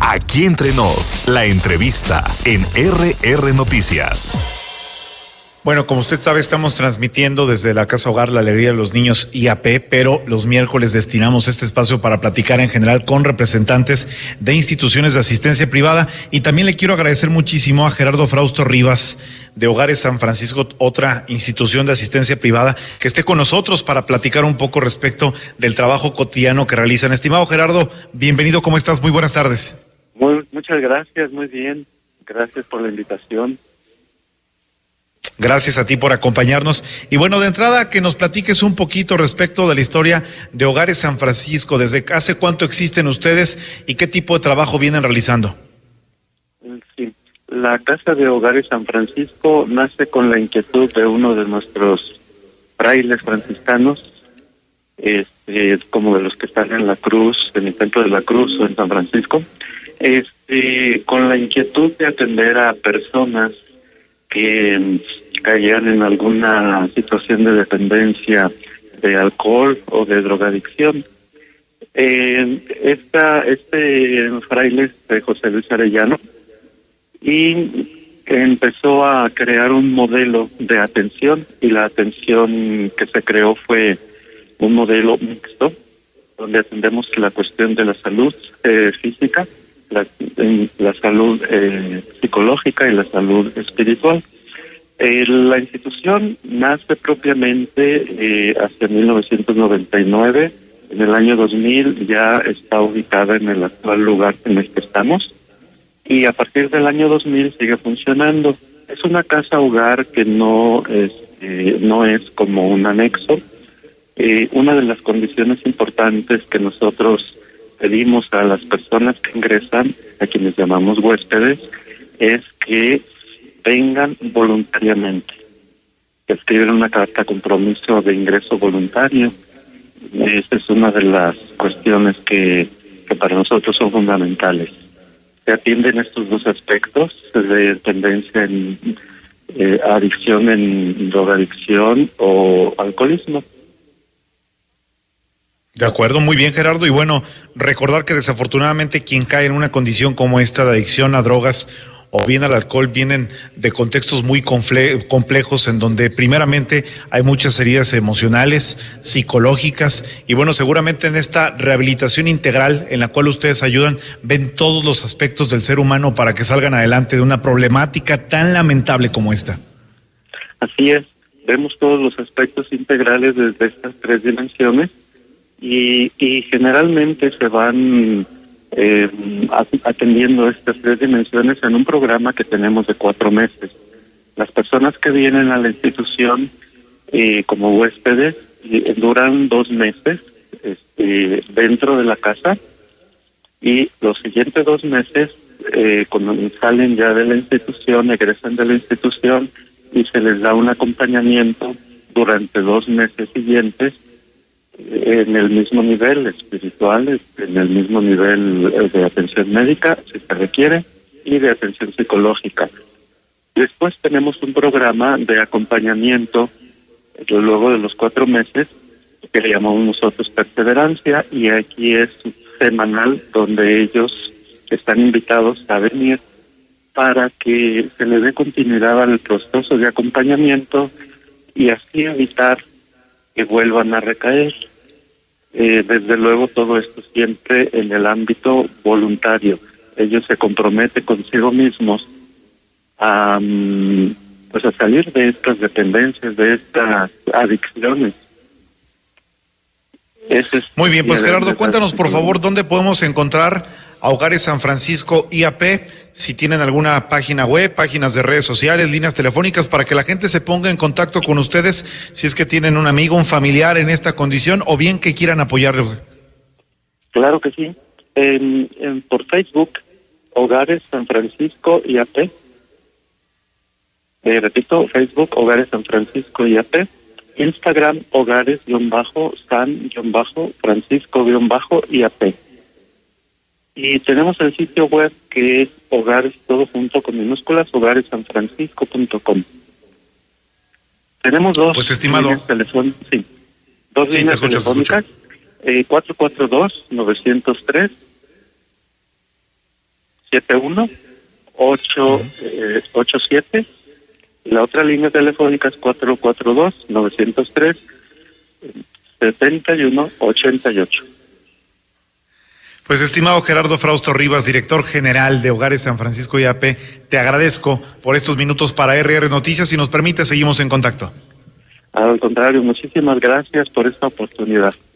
Aquí entre nos, la entrevista en RR Noticias. Bueno, como usted sabe, estamos transmitiendo desde la Casa Hogar La Alegría de los Niños IAP, pero los miércoles destinamos este espacio para platicar en general con representantes de instituciones de asistencia privada. Y también le quiero agradecer muchísimo a Gerardo Frausto Rivas de Hogares San Francisco, otra institución de asistencia privada, que esté con nosotros para platicar un poco respecto del trabajo cotidiano que realizan. Estimado Gerardo, bienvenido, ¿cómo estás? Muy buenas tardes. Muchas gracias, muy bien. Gracias por la invitación. Gracias a ti por acompañarnos. Y bueno, de entrada, que nos platiques un poquito respecto de la historia de Hogares San Francisco. ¿Desde hace cuánto existen ustedes y qué tipo de trabajo vienen realizando? Sí, la Casa de Hogares San Francisco nace con la inquietud de uno de nuestros frailes franciscanos, como de los que están en la Cruz, en el Templo de la Cruz o en San Francisco, con la inquietud de atender a personas que caían en alguna situación de dependencia de alcohol o de drogadicción. Este fraile es de José Luis Arellano y empezó a crear un modelo de atención, y la atención que se creó fue un modelo mixto, donde atendemos la cuestión de la salud física, la salud psicológica y la salud espiritual. La institución nace propiamente hacia 1999. En el año 2000 ya está ubicada en el actual lugar en el que estamos, y a partir del año 2000 sigue funcionando. Es una casa hogar que no es como un anexo. Una de las condiciones importantes que nosotros pedimos a las personas que ingresan, a quienes llamamos huéspedes, es que vengan voluntariamente, que escriben una carta compromiso de ingreso voluntario. Esa es una de las cuestiones que para nosotros son fundamentales. Se atienden estos dos aspectos de tendencia en adicción, en drogadicción o alcoholismo. De acuerdo, muy bien, Gerardo. Y bueno, recordar que desafortunadamente quien cae en una condición como esta de adicción a drogas o bien al alcohol vienen de contextos muy complejos, en donde primeramente hay muchas heridas emocionales, psicológicas, y bueno, seguramente en esta rehabilitación integral en la cual ustedes ayudan, ven todos los aspectos del ser humano para que salgan adelante de una problemática tan lamentable como esta. Así es, vemos todos los aspectos integrales desde estas tres dimensiones, y generalmente se van atendiendo estas tres dimensiones en un programa que tenemos de 4 meses. Las personas que vienen a la institución como huéspedes duran 2 meses dentro de la casa, y los siguientes 2 meses cuando salen ya de la institución, egresan de la institución, y se les da un acompañamiento durante 2 meses siguientes en el mismo nivel espiritual, en el mismo nivel de atención médica, si se requiere, y de atención psicológica. Después tenemos un programa de acompañamiento luego de los 4 meses, que le llamamos nosotros perseverancia, y aquí es semanal, donde ellos están invitados a venir para que se les dé continuidad al proceso de acompañamiento y así evitar que vuelvan a recaer. Desde luego todo esto siempre en el ámbito voluntario. Ellos se comprometen consigo mismos a salir de estas dependencias, de estas adicciones. Muy bien, pues Gerardo, cuéntanos por favor dónde podemos encontrar a Hogares San Francisco IAP, si tienen alguna página web, páginas de redes sociales, líneas telefónicas, para que la gente se ponga en contacto con ustedes si es que tienen un amigo, un familiar en esta condición, o bien que quieran apoyarlos. Claro que sí. Por Facebook, Hogares San Francisco IAP. Repito, Facebook, Hogares San Francisco IAP. Instagram, Hogares-San-Francisco-IAP. Y tenemos el sitio web que es hogares, todo junto con minúsculas, hogaresanfrancisco.com. Tenemos dos líneas telefónicas, dos líneas telefónicas, 442-903 71-887. La otra línea telefónica es 442-903-7188. Pues estimado Gerardo Frausto Rivas, director general de Hogares San Francisco IAP, te agradezco por estos minutos para RR Noticias. Si nos permite, seguimos en contacto. Al contrario, muchísimas gracias por esta oportunidad.